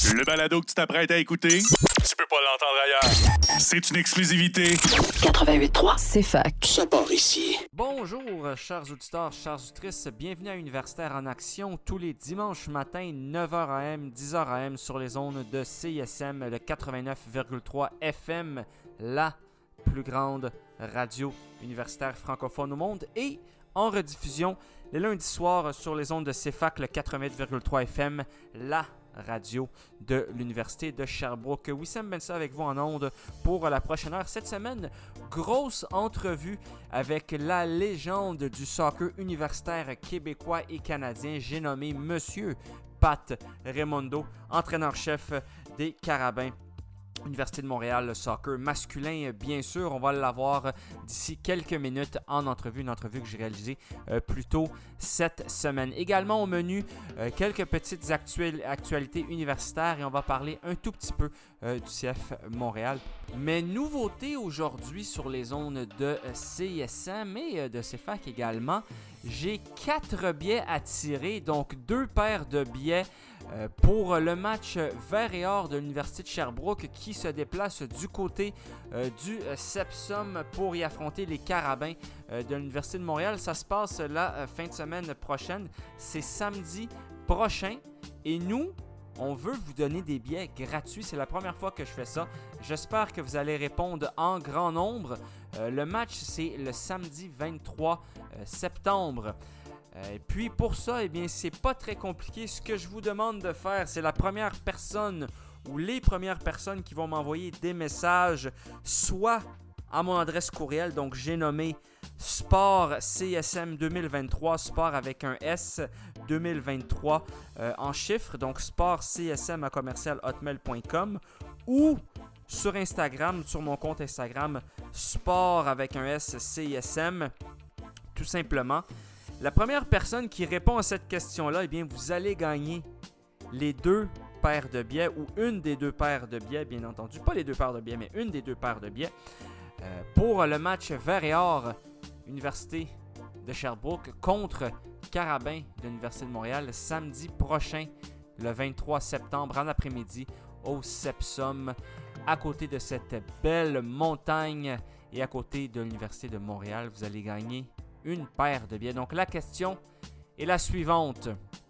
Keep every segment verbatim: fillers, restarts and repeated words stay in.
Le balado que tu t'apprêtes à écouter, tu peux pas l'entendre ailleurs. C'est une exclusivité. quatre-vingt-huit trois, c'est fac. Ça part ici. Bonjour, chers auditeurs, chères auditrices. Bienvenue à Universitaire en action tous les dimanches matins, neuf heures A M, dix heures A M sur les ondes de C I S M, le quatre-vingt-neuf virgule trois F M, la plus grande radio universitaire francophone au monde, et en rediffusion les lundis soirs sur les ondes de C F A C, le quatre-vingt-huit virgule trois F M, la radio de l'Université de Sherbrooke. Wissam Bensa avec vous en ondes pour la prochaine heure. Cette semaine, grosse entrevue avec la légende du soccer universitaire québécois et canadien. J'ai nommé Monsieur Pat Raimondo, entraîneur-chef des Carabins. Université de Montréal, le soccer masculin, bien sûr. On va l'avoir d'ici quelques minutes en entrevue, une entrevue que j'ai réalisée euh, plus tôt cette semaine. Également au menu, euh, quelques petites actuel- actualités universitaires et on va parler un tout petit peu euh, du C F Montréal. Mais nouveauté aujourd'hui sur les zones de C I S M et de C F A C également, j'ai quatre billets à tirer, donc deux paires de billets euh, pour le match vert et or de l'Université de Sherbrooke qui se déplace du côté euh, du Sepsum pour y affronter les Carabins euh, de l'Université de Montréal. Ça se passe la euh, fin de semaine prochaine, c'est samedi prochain et nous, on veut vous donner des billets gratuits. C'est la première fois que je fais ça. J'espère que vous allez répondre en grand nombre. Euh, le match, c'est le samedi vingt-trois septembre. Euh, et puis pour ça, eh bien, c'est pas très compliqué. Ce que je vous demande de faire, c'est la première personne ou les premières personnes qui vont m'envoyer des messages, soit à mon adresse courriel. Donc, j'ai nommé Sport C S M deux mille vingt-trois, Sport avec un S deux mille vingt-trois euh, en chiffres. Donc, Sport C S M à commercial hotmail point com ou sur Instagram, sur mon compte Instagram, Sport avec un S C I S M, tout simplement. La première personne qui répond à cette question-là, eh bien, vous allez gagner les deux paires de billets ou une des deux paires de billets, bien entendu. Pas les deux paires de billets, mais une des deux paires de billets euh, pour le match vert et or Université de Sherbrooke contre Carabins de l'Université de Montréal samedi prochain, le vingt-trois septembre en après-midi au Sepsum, à côté de cette belle montagne et à côté de l'Université de Montréal. Vous allez gagner une paire de billets. Donc la question est la suivante.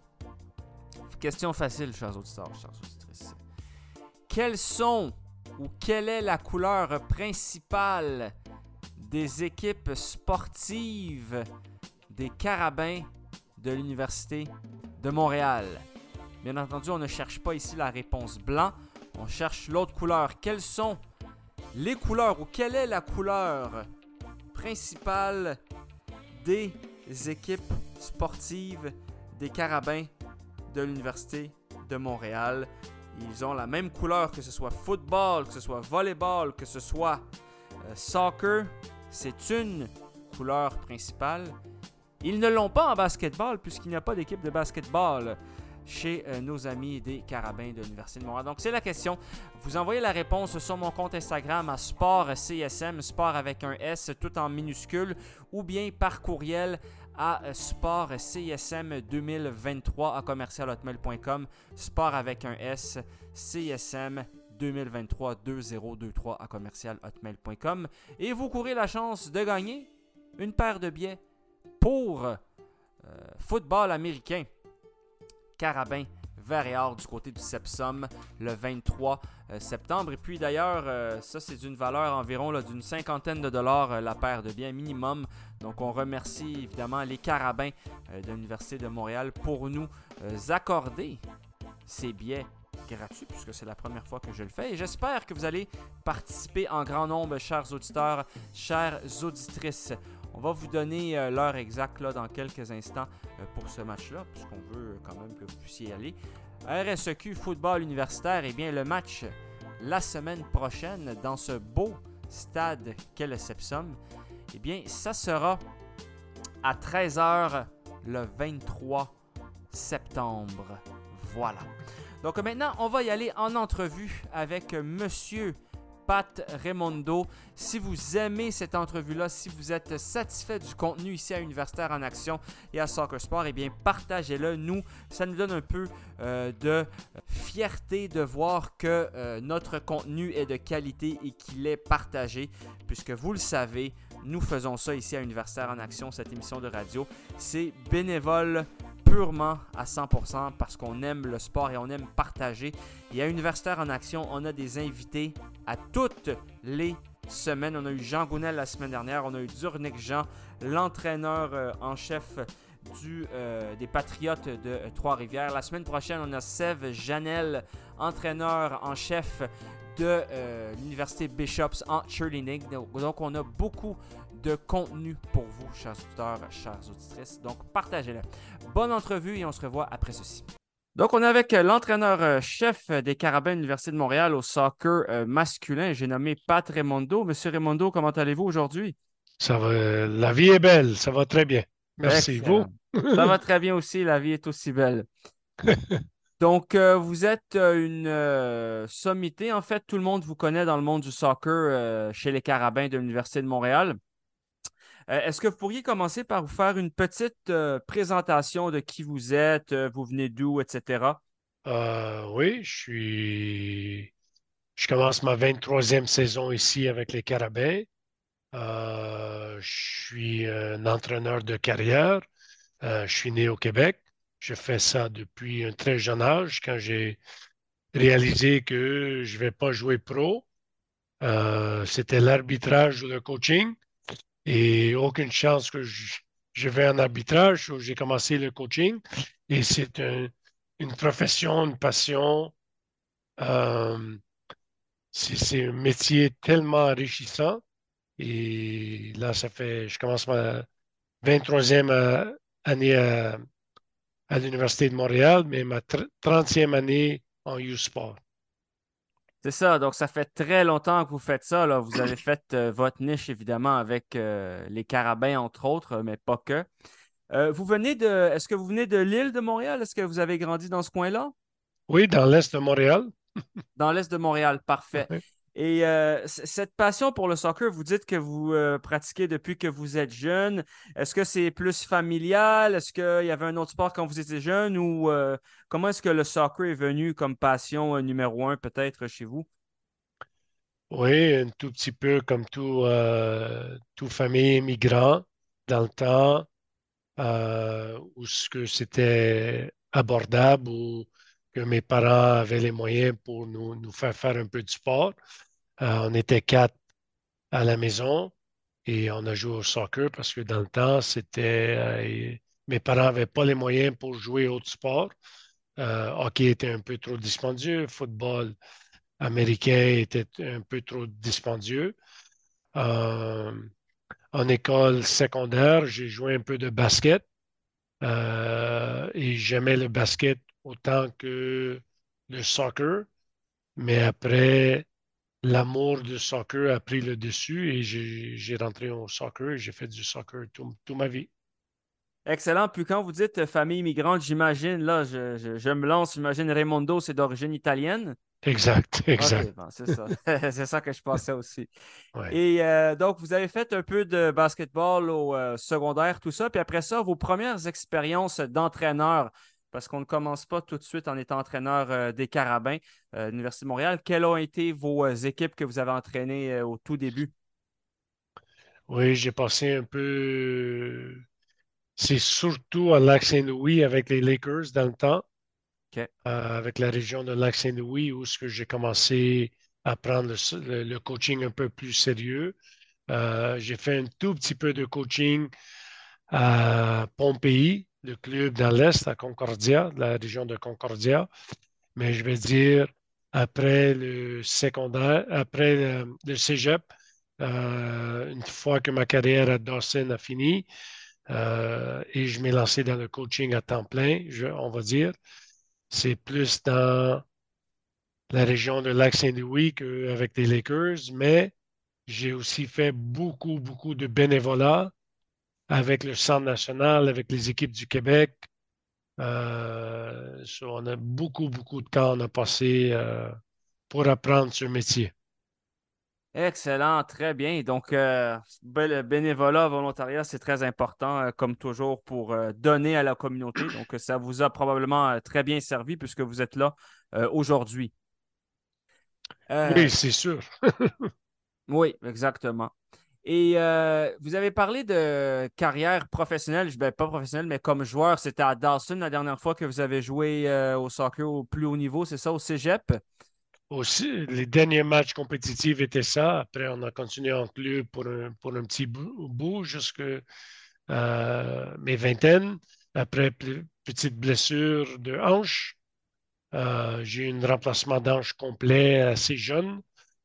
Question facile, chers auditeurs, chers auditrices. Quels sont ou quelle est la couleur principale des équipes sportives des Carabins de l'Université de Montréal? Bien entendu, on ne cherche pas ici la réponse blanc, on cherche l'autre couleur. Quelles sont les couleurs ou quelle est la couleur principale des équipes sportives des Carabins de l'Université de Montréal? Ils ont la même couleur, que ce soit football, que ce soit volleyball, que ce soit euh, soccer. C'est une couleur principale. Ils ne l'ont pas en basketball puisqu'il n'y a pas d'équipe de basketball chez euh, nos amis des Carabins de l'Université de Montréal. Donc, c'est la question. Vous envoyez la réponse sur mon compte Instagram à Sport C S M, Sport avec un S, tout en minuscule, ou bien par courriel à Sport C S M deux mille vingt-trois à commercial hotmail point com, Sport avec un S, C S M deux mille vingt-trois deux zéro deux trois à commercial hotmail point com, et vous courez la chance de gagner une paire de billets pour euh, football américain. Carabins vert et or du côté du Sepsum le vingt-trois septembre. Et puis d'ailleurs, euh, ça c'est d'une valeur environ là, d'une cinquantaine de dollars euh, la paire de billets minimum. Donc on remercie évidemment les Carabins euh, de l'Université de Montréal pour nous euh, accorder ces billets gratuits puisque c'est la première fois que je le fais. Et j'espère que vous allez participer en grand nombre, chers auditeurs, chères auditrices. On va vous donner euh, l'heure exacte là, dans quelques instants euh, pour ce match-là, puisqu'on veut quand même que vous puissiez y aller. R S E Q Football Universitaire, eh bien le match la semaine prochaine dans ce beau stade qu'est le Sepsum, eh bien ça sera à treize heures le vingt-trois septembre. Voilà. Donc maintenant, on va y aller en entrevue avec Monsieur Pat Raimondo. Si vous aimez cette entrevue-là, si vous êtes satisfait du contenu ici à Universitaire en Action et à Soccer Sport, eh bien partagez-le. Nous, ça nous donne un peu euh, de fierté de voir que euh, notre contenu est de qualité et qu'il est partagé, puisque vous le savez, nous faisons ça ici à Universitaire en Action, cette émission de radio. C'est bénévole purement à cent pour cent parce qu'on aime le sport et on aime partager. Et à Universitaire en Action, on a des invités à toutes les semaines. On a eu Jean Gounel la semaine dernière, on a eu Durnick Jean, l'entraîneur euh, en chef du, euh, des Patriotes de euh, Trois-Rivières. La semaine prochaine, on a Sève Janel, entraîneur en chef de euh, l'Université Bishops en cheerleading. Donc, on a beaucoup de contenu pour vous, chers auditeurs, chères auditrices. Donc, partagez-le. Bonne entrevue et on se revoit après ceci. Donc, on est avec l'entraîneur-chef des Carabins de l'Université de Montréal au soccer euh, masculin. J'ai nommé Pat Raimondo. Monsieur Raimondo, comment allez-vous aujourd'hui? Ça va, la vie est belle, ça va très bien. Merci. Excellent. Vous? Ça va très bien aussi, la vie est aussi belle. Donc, euh, vous êtes euh, une euh, sommité. En fait, tout le monde vous connaît dans le monde du soccer euh, chez les Carabins de l'Université de Montréal. Euh, est-ce que vous pourriez commencer par vous faire une petite euh, présentation de qui vous êtes, euh, vous venez d'où, et cetera? Euh, oui, je suis. Je commence ma vingt-troisième saison ici avec les Carabins. Euh, je suis un entraîneur de carrière. Euh, je suis né au Québec. Je fais ça depuis un très jeune âge quand j'ai réalisé que je ne vais pas jouer pro. Euh, c'était l'arbitrage ou le coaching et aucune chance que je, je vais en arbitrage. J'ai commencé le coaching et c'est un- une profession, une passion. Euh, c'est c'est un métier tellement enrichissant. Et là, ça fait, je commence ma vingt-troisième euh, année à, à l'Université de Montréal, mais ma tr- trentième année en U-Sport. C'est ça, donc ça fait très longtemps que vous faites ça, là. Vous avez fait euh, votre niche, évidemment, avec euh, les Carabins, entre autres, mais pas que. Euh, vous venez de... Est-ce que vous venez de l'île de Montréal? Est-ce que vous avez grandi dans ce coin-là? Oui, dans l'Est de Montréal. Dans l'Est de Montréal, parfait. Oui. Et euh, c- cette passion pour le soccer, vous dites que vous euh, pratiquez depuis que vous êtes jeune. Est-ce que c'est plus familial? Est-ce qu'il y avait un autre sport quand vous étiez jeune? Ou euh, comment est-ce que le soccer est venu comme passion euh, numéro un peut-être chez vous? Oui, un tout petit peu comme tout, euh, tout famille immigrant dans le temps euh, où ce que c'était abordable, où que mes parents avaient les moyens pour nous, nous faire faire un peu de sport. Euh, on était quatre à la maison et on a joué au soccer parce que dans le temps, c'était euh, mes parents n'avaient pas les moyens pour jouer autre sport. Euh, hockey était un peu trop dispendieux, football américain était un peu trop dispendieux. Euh, En école secondaire, j'ai joué un peu de basket euh, et j'aimais le basket autant que le soccer. Mais après, l'amour du soccer a pris le dessus et j'ai j'ai rentré au soccer et j'ai fait du soccer tout- toute ma vie. Excellent. Puis quand vous dites euh, famille immigrante, j'imagine, là, je, je- je me lance, j'imagine Raimondo, c'est d'origine italienne. Exact, exact. OK, bon, c'est ça. C'est ça que je pensais aussi. Ouais. Et euh, donc, vous avez fait un peu de basketball au euh, secondaire, tout ça. Puis après ça, vos premières expériences d'entraîneur, parce qu'on ne commence pas tout de suite en étant entraîneur euh, des Carabins euh, de l'Université de Montréal. Quelles ont été vos euh, équipes que vous avez entraînées euh, au tout début? Oui, j'ai passé un peu. C'est surtout à Lac-Saint-Louis avec les Lakers dans le temps. OK. Euh, avec la région de Lac-Saint-Louis où ce que j'ai commencé à prendre le, le- le coaching un peu plus sérieux. Euh, j'ai fait un tout petit peu de coaching à Pompéi, le club dans l'Est, à Concordia, la région de Concordia. Mais je vais dire, après le secondaire, après le, le cégep, euh, une fois que ma carrière à Dawson a fini, euh, et je m'ai lancé dans le coaching à temps plein, je- on va dire, c'est plus dans la région de Lac-Saint-Louis qu'avec les Lakers, mais j'ai aussi fait beaucoup, beaucoup de bénévolat avec le Centre national, avec les équipes du Québec. Euh, so, on a beaucoup, beaucoup de temps on a passé euh, pour apprendre ce métier. Excellent, très bien. Donc, euh, ben, le bénévolat, volontariat, c'est très important, euh, comme toujours, pour euh, donner à la communauté. Donc, euh, ça vous a probablement euh, très bien servi puisque vous êtes là euh, aujourd'hui. Euh, Oui, c'est sûr. oui, exactement. Et euh, vous avez parlé de carrière professionnelle, je- ben, pas professionnelle, mais comme joueur. C'était à Dawson la dernière fois que vous avez joué euh, au soccer au plus haut niveau, c'est ça, au Cégep? Aussi, les derniers matchs compétitifs étaient ça. Après, on a continué en club pour un, pour un petit bout, bout jusque euh, mes vingtaines. Après, pe- petite blessure de hanche. Euh, j'ai eu un remplacement d'hanche complet assez jeune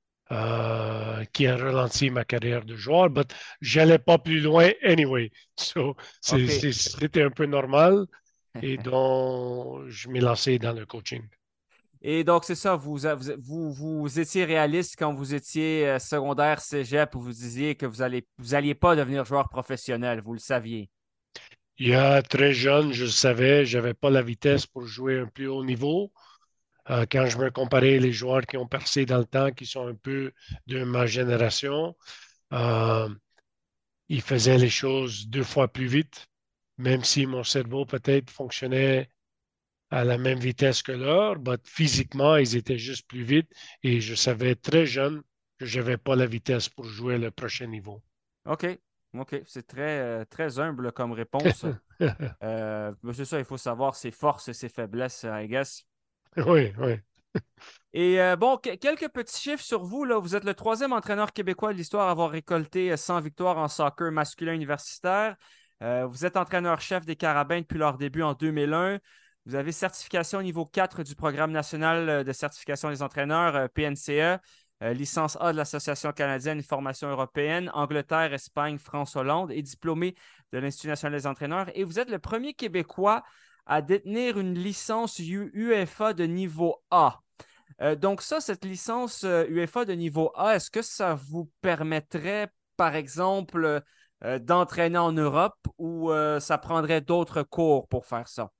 euh, qui a ralenti ma carrière de joueur, mais j'allais pas plus loin anyway. So, c'est- OK. c'est- c'était un peu normal et donc je m'ai lancé dans le coaching. Et donc, c'est ça, vous, vous, vous, vous étiez réaliste quand vous étiez euh, secondaire cégep où vous disiez que vous allez, vous alliez pas devenir joueur professionnel, vous le saviez. Il y a très jeune, je le savais, j'avais pas la vitesse pour jouer un plus haut niveau. Euh, quand je me comparais les joueurs qui ont percé dans le temps, qui sont un peu de ma génération, euh, ils faisaient les choses deux fois plus vite, même si mon cerveau peut-être fonctionnait à la même vitesse que leur, mais physiquement, ils étaient juste plus vite et je savais très jeune que je n'avais pas la vitesse pour jouer le prochain niveau. OK. OK. C'est très, euh, très humble comme réponse. Euh, mais c'est ça, il faut savoir ses forces et ses faiblesses, I guess. Oui, oui. Et euh, bon, que- quelques petits chiffres sur vous, là. Vous êtes le troisième entraîneur québécois de l'histoire à avoir récolté euh, cent victoires en soccer masculin universitaire. Euh, vous êtes entraîneur-chef des Carabins depuis leur début en deux mille un. Vous avez certification au niveau quatre du Programme national euh, de certification des entraîneurs, euh, P N C E, euh, licence A de l'Association canadienne et formation européenne, Angleterre, Espagne, France, Hollande et diplômé de l'Institut national des entraîneurs. Et vous êtes le premier Québécois à détenir une licence U- UEFA de niveau A. Euh, donc ça, cette licence euh, UEFA de niveau A, est-ce que ça vous permettrait, par exemple, euh, d'entraîner en Europe ou euh, ça prendrait d'autres cours pour faire ça?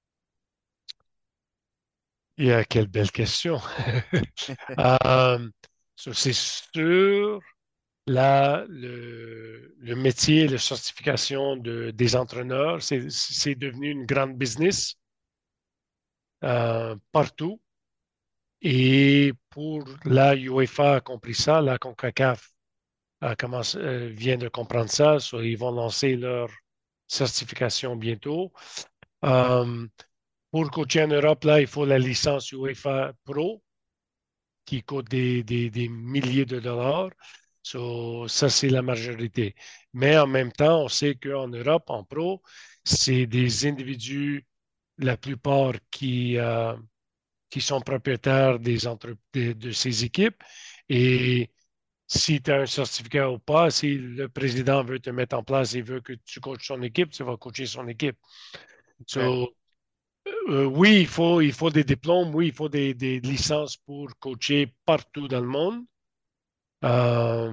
Il y a quelle belle question. Euh, so, c'est sûr, là, le, le métier, la certification de, des entraîneurs, c'est c'est devenu une grande business euh, partout. Et pour la UEFA a compris ça, la CONCACAF a commencé, euh, vient de comprendre ça, so ils vont lancer leur certification bientôt. Euh, pour coacher en Europe, là, il faut la licence UEFA Pro qui coûte des, des, des milliers de dollars. So, ça, c'est la majorité. Mais en même temps, on sait qu'en Europe, en pro, c'est des individus, la plupart qui, euh, qui sont propriétaires des entre- de, de ces équipes. Et si tu as un certificat ou pas, si le président veut te mettre en place et veut que tu coaches son équipe, tu vas coacher son équipe. OK. So, euh, oui, il faut, il faut des diplômes, oui, il faut des, des licences pour coacher partout dans le monde. Euh,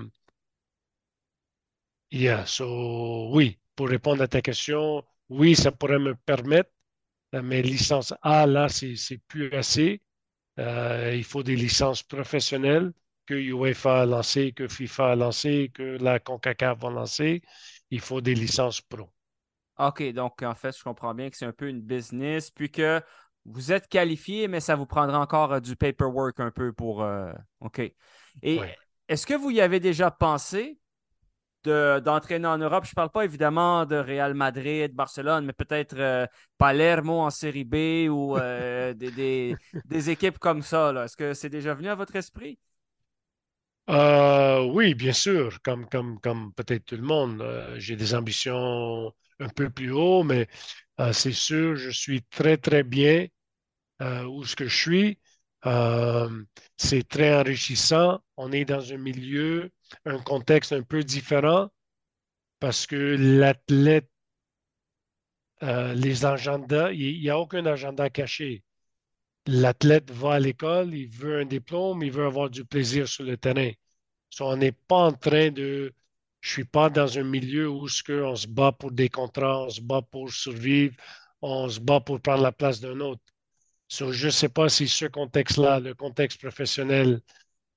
yeah, so, oui, pour répondre à ta question, oui, ça pourrait me permettre, euh, mais licence A, là, c'est c'est plus assez. Euh, il faut des licences professionnelles que UEFA a lancées, que FIFA a lancées, que la CONCACAF va lancer. Il faut des licences pro. OK, donc en fait, je comprends bien que c'est un peu une business, puis que vous êtes qualifié, mais ça vous prendra encore euh, du paperwork un peu pour... euh, OK. Et Oui. est-ce que vous y avez déjà pensé de- d'entraîner en Europe? Je ne parle pas évidemment de Real Madrid, Barcelone, mais peut-être euh, Palermo en Série B ou euh, des, des- des équipes comme ça, là. Est-ce que c'est déjà venu à votre esprit? Euh, oui, bien sûr, comme, comme, comme peut-être tout le monde. Euh, j'ai des ambitions un peu plus haut, mais euh, c'est sûr, je suis très, très bien euh, où ce que je suis. Euh, c'est très enrichissant. On est dans un milieu, un contexte un peu différent parce que l'athlète, euh, les agendas, il n'y a aucun agenda caché. L'athlète va à l'école, il veut un diplôme, il veut avoir du plaisir sur le terrain. So, on n'est pas en train de... Je suis pas dans un milieu où ce que on se bat pour des contrats, on se bat pour survivre, on se bat pour prendre la place d'un autre. So, je ne sais pas si ce contexte-là, le contexte professionnel,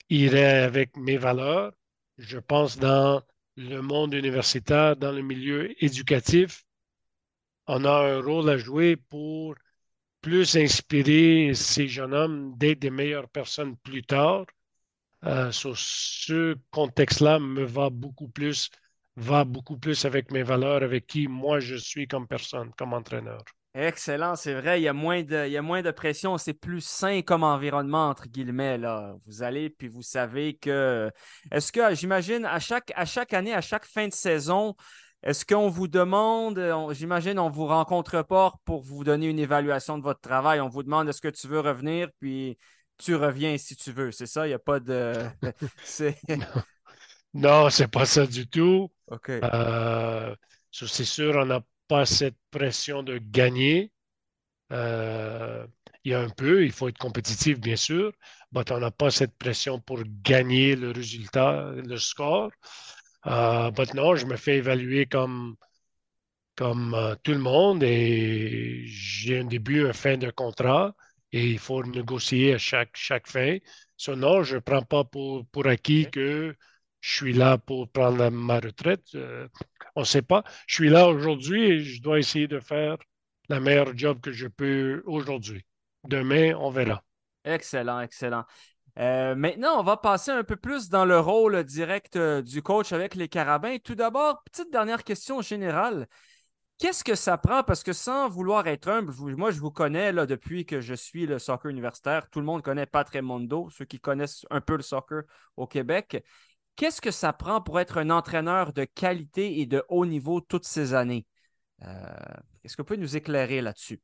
irait avec mes valeurs. Je pense dans le monde universitaire, dans le milieu éducatif, on a un rôle à jouer pour plus inspirer ces jeunes hommes d'être des meilleures personnes plus tard. Euh, sur ce contexte-là me va beaucoup plus, va beaucoup plus avec mes valeurs, avec qui moi je suis comme personne, comme entraîneur. Excellent, c'est vrai, il y a moins de, il y a moins de pression, c'est plus sain comme environnement, entre guillemets, là. Vous allez, puis vous savez que... Est-ce que, j'imagine, à chaque, à chaque année, à chaque fin de saison, est-ce qu'on vous demande, on- j'imagine, on ne vous rencontre pas pour vous donner une évaluation de votre travail, on vous demande est-ce que tu veux revenir, puis tu reviens si tu veux, c'est ça? Il n'y a pas de... C'est... Non, c'est pas ça du tout. OK. Euh, so, c'est sûr, on n'a pas cette pression de gagner. Euh, il y a un peu, il faut être compétitif, bien sûr, mais on n'a pas cette pression pour gagner le résultat, le score. Euh, but non, je me fais évaluer comme, comme euh, tout le monde et j'ai un début, une fin de contrat et il faut négocier à chaque, chaque fin. So, non, je ne prends pas pour, pour acquis que je suis là pour prendre la- ma retraite. Euh, on ne sait pas. Je suis là aujourd'hui et je dois essayer de faire la meilleure job que je peux aujourd'hui. Demain, on verra. Excellent, excellent. Euh, maintenant, on va passer un peu plus dans le rôle direct euh, du coach avec les Carabins. Tout d'abord, petite dernière question générale. Qu'est-ce que ça prend? Parce que sans vouloir être humble, vous- moi, je vous connais là, depuis que je suis le soccer universitaire. Tout le monde connaît Pat Raimondo, ceux qui connaissent un peu le soccer au Québec. Qu'est-ce que ça prend pour être un entraîneur de qualité et de haut niveau toutes ces années? Euh, Est-ce que vous pouvez nous éclairer là-dessus?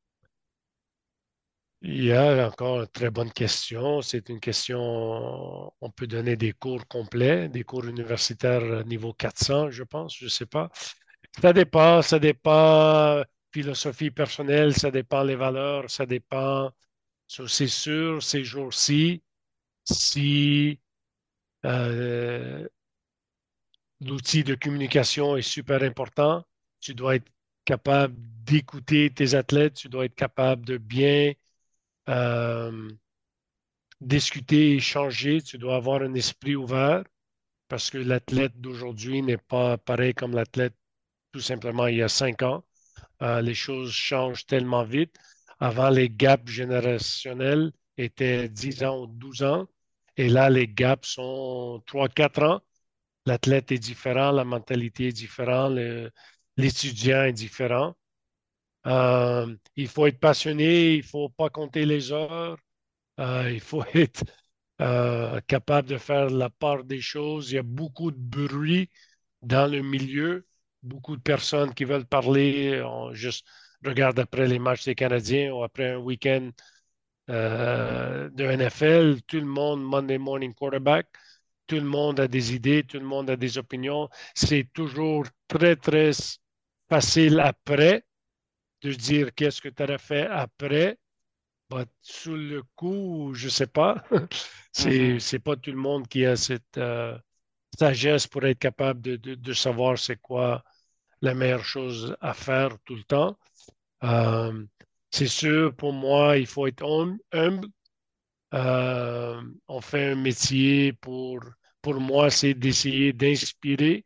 Il y a encore une très bonne question. C'est une question, on peut donner des cours complets, des cours universitaires euh, niveau quatre cents, je pense, je ne sais pas. Ça dépend, ça dépend philosophie personnelle, ça dépend les valeurs, ça dépend. So, c'est sûr, ces jours-ci, si euh, l'outil de communication est super important, tu dois être capable d'écouter tes athlètes, tu dois être capable de bien euh, discuter, échanger, tu dois avoir un esprit ouvert parce que l'athlète d'aujourd'hui n'est pas pareil comme l'athlète tout simplement il y a cinq ans. Euh, les choses changent tellement vite. Avant, les gaps générationnels étaient dix ans ou douze ans. Et là, les gaps sont trois quatre ans. L'athlète est différent, la mentalité est différente, le- l'étudiant est différent. Euh, il faut être passionné, il ne faut pas compter les heures, euh, il faut être euh, capable de faire la part des choses. Il y a beaucoup de bruit dans le milieu, beaucoup de personnes qui veulent parler. On juste regarde après les matchs des Canadiens ou après un week-end euh, de N F L, tout le monde, Monday Morning Quarterback, tout le monde a des idées, tout le monde a des opinions. C'est toujours très, très facile après de dire qu'est-ce que tu aurais fait après. Bah, sous le coup, je sais pas. C'est, Mhm. c'est pas tout le monde qui a cette euh, sagesse pour être capable de, de- de savoir c'est quoi la meilleure chose à faire tout le temps. Euh, c'est sûr, pour moi, il faut être hum- humble. Euh, on fait un métier pour, pour moi, c'est d'essayer d'inspirer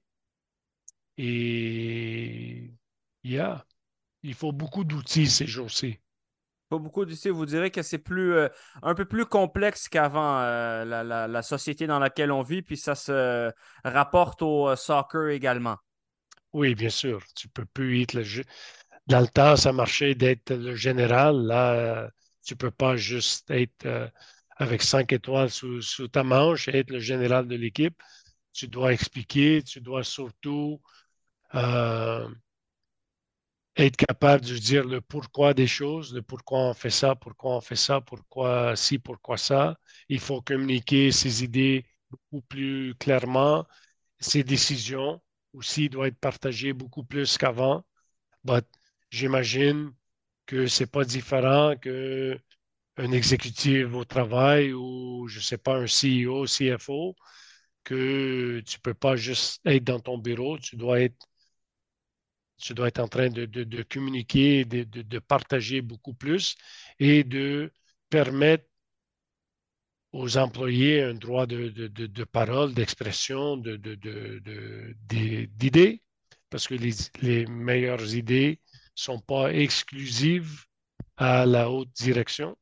et yeah, il faut beaucoup d'outils ces jours-ci. Pas beaucoup d'ici, vous direz que c'est plus euh, un peu plus complexe qu'avant euh, la, la- la société dans laquelle on vit, puis ça se rapporte au euh, soccer également. Oui, bien sûr, tu peux plus être le jeu. Dans le temps, ça marchait d'être le général. Là, euh, tu peux pas juste être euh, avec cinq étoiles sous, sous ta manche et être le général de l'équipe. Tu dois expliquer, tu dois surtout euh, être capable de dire le pourquoi des choses, le pourquoi on fait ça, pourquoi on fait ça, pourquoi ci, pourquoi ça. Il faut communiquer ses idées beaucoup plus clairement. Ses décisions aussi doivent être partagées beaucoup plus qu'avant. But j'imagine que c'est pas différent que un exécutif au travail ou, je sais pas, un C E O, C F O, que tu peux pas juste être dans ton bureau, tu dois être, tu dois être en train de, de- de communiquer, de, de- de partager beaucoup plus et de permettre aux employés un droit de, de, de, de parole, d'expression, de, de, de, de, de- d'idées, parce que les, les meilleures idées ne sont pas exclusives à la haute direction.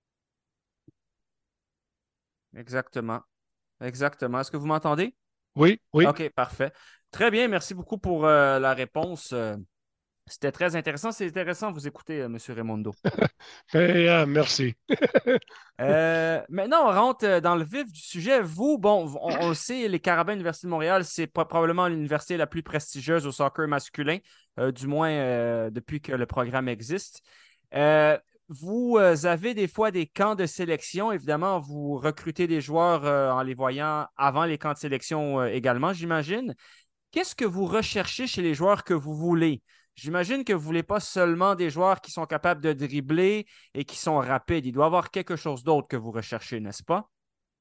Exactement. Exactement. Est-ce que vous m'entendez? Oui, oui. OK, parfait. Très bien. Merci beaucoup pour euh, la réponse. Euh, c'était très intéressant. C'est intéressant de vous écouter, euh, M. Raimondo. Ben, ah, merci. Euh, maintenant, on rentre euh, dans le vif du sujet. Vous, bon, on, on le sait, les Carabins de l'Université de Montréal, c'est pas- probablement l'université la plus prestigieuse au soccer masculin, euh, du moins euh, depuis que le programme existe. Euh, vous euh, avez des fois des camps de sélection. Évidemment, vous recrutez des joueurs euh, en les voyant avant les camps de sélection euh, également, j'imagine. Qu'est-ce que vous recherchez chez les joueurs que vous voulez? J'imagine que vous ne voulez pas seulement des joueurs qui sont capables de dribbler et qui sont rapides. Il doit y avoir quelque chose d'autre que vous recherchez, n'est-ce pas?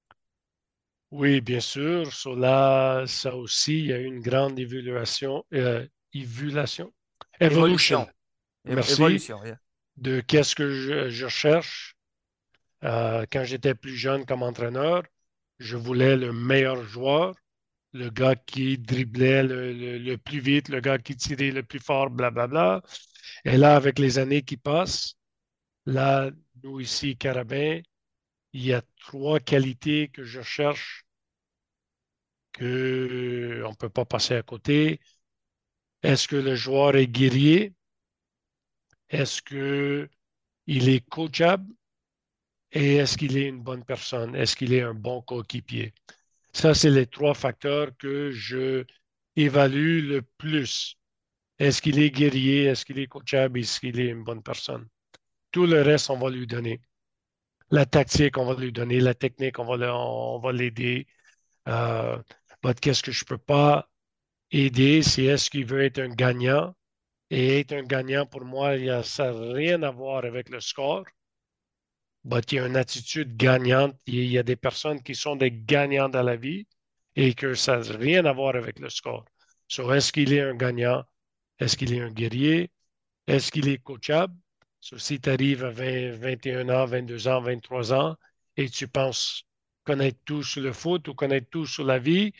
Oui, bien sûr. Sur là, ça aussi, il y a une grande évaluation, euh, évaluation, evolution. Évolution. É- Merci évolution, yeah. de qu'est-ce que je, je cherche. Euh, quand j'étais plus jeune comme entraîneur, je voulais le meilleur joueur, le gars qui driblait le, le- le plus vite, le gars qui tirait le plus fort, blablabla. Et là, avec les années qui passent, là, nous ici, Carabin, il y a trois qualités que je cherche qu'on ne peut pas passer à côté. Est-ce que le joueur est guerrier? Est-ce qu'il est coachable? Et est-ce qu'il est une bonne personne? Est-ce qu'il est un bon coéquipier? Ça, c'est les trois facteurs que je évalue le plus. Est-ce qu'il est guerrier? Est-ce qu'il est coachable? Est-ce qu'il est une bonne personne? Tout le reste, on va lui donner. La tactique, on va lui donner. La technique, on va, le- on va l'aider. Euh, but qu'est-ce que je ne peux pas aider? C'est est-ce qu'il veut être un gagnant? Et être un gagnant, pour moi, il y a, ça n'a rien à voir avec le score. But il y a une attitude gagnante. Il y a des personnes qui sont des gagnants dans la vie et que ça n'a rien à voir avec le score. So, est-ce qu'il est un gagnant? Est-ce qu'il est un guerrier? Est-ce qu'il est coachable? So, si tu arrives à vingt, vingt et un ans, vingt-deux ans, vingt-trois ans et tu penses connaître tout sur le foot ou connaître tout sur la vie,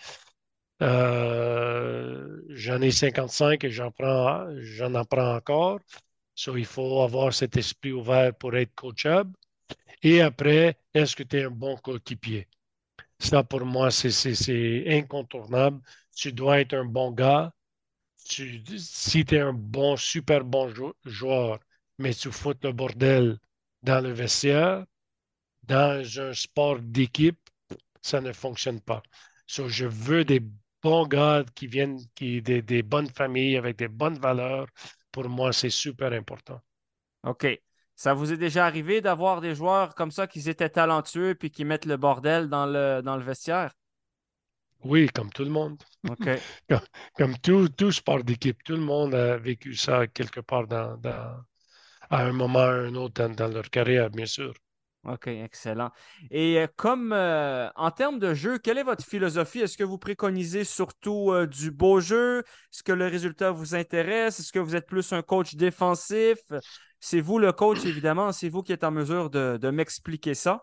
euh, j'en ai cinquante-cinq et j'en prends, j'en apprends encore. So, il faut avoir cet esprit ouvert pour être coachable. Et après, est-ce que tu es un bon coéquipier? Ça, pour moi, c'est c'est- c'est incontournable. Tu dois être un bon gars. Tu- si tu es un bon, super bon jou- joueur, mais tu fous le bordel dans le vestiaire, dans un sport d'équipe, ça ne fonctionne pas. So, je veux des bons gars qui viennent, qui, des, des bonnes familles avec des bonnes valeurs. Pour moi, c'est super important. OK. Ça vous est déjà arrivé d'avoir des joueurs comme ça qui étaient talentueux puis qui mettent le bordel dans le, dans le vestiaire? Oui, comme tout le monde. OK. Comme, comme tout, tout sport d'équipe, tout le monde a vécu ça quelque part dans, dans- à un moment ou à un autre dans, dans leur carrière, bien sûr. OK, excellent. Et euh, comme euh, en termes de jeu, quelle est votre philosophie? Est-ce que vous préconisez surtout euh, du beau jeu? Est-ce que le résultat vous intéresse? Est-ce que vous êtes plus un coach défensif? C'est vous le coach, évidemment. C'est vous qui êtes en mesure de, de m'expliquer ça.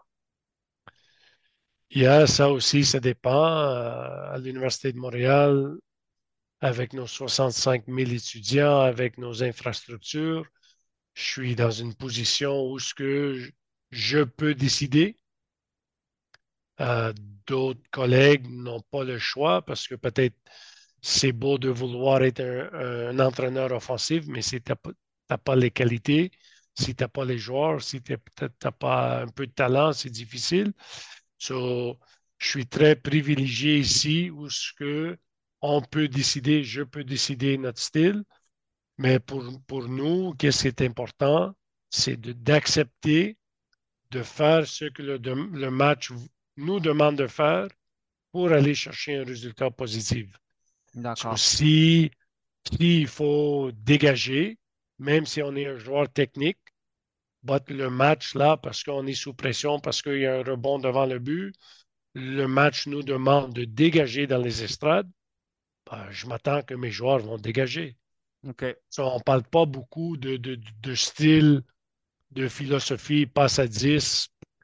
Il y a ça aussi, ça dépend. Euh, à l'Université de Montréal, avec nos soixante-cinq mille étudiants, avec nos infrastructures, je suis dans une position où ce que je, je peux décider. Euh, d'autres collègues n'ont pas le choix parce que peut-être c'est beau de vouloir être un, un entraîneur offensif, mais si tu n'as pas les qualités, si tu n'as pas les joueurs, si tu n'as pas un peu de talent, c'est difficile. So, je suis très privilégié ici où ce que on peut décider, je peux décider notre style, mais pour, pour nous, qu'est-ce qui est important, c'est de- d'accepter de faire ce que le, le match nous demande de faire pour aller chercher un résultat positif. So, D'accord. si, si il faut dégager, même si on est un joueur technique, battre le match là parce qu'on est sous pression, parce qu'il y a un rebond devant le but, le match nous demande de dégager dans les estrades, ben, je m'attends que mes joueurs vont dégager. OK. Ça, on ne parle pas beaucoup de, de, de style, de philosophie, passe à dix,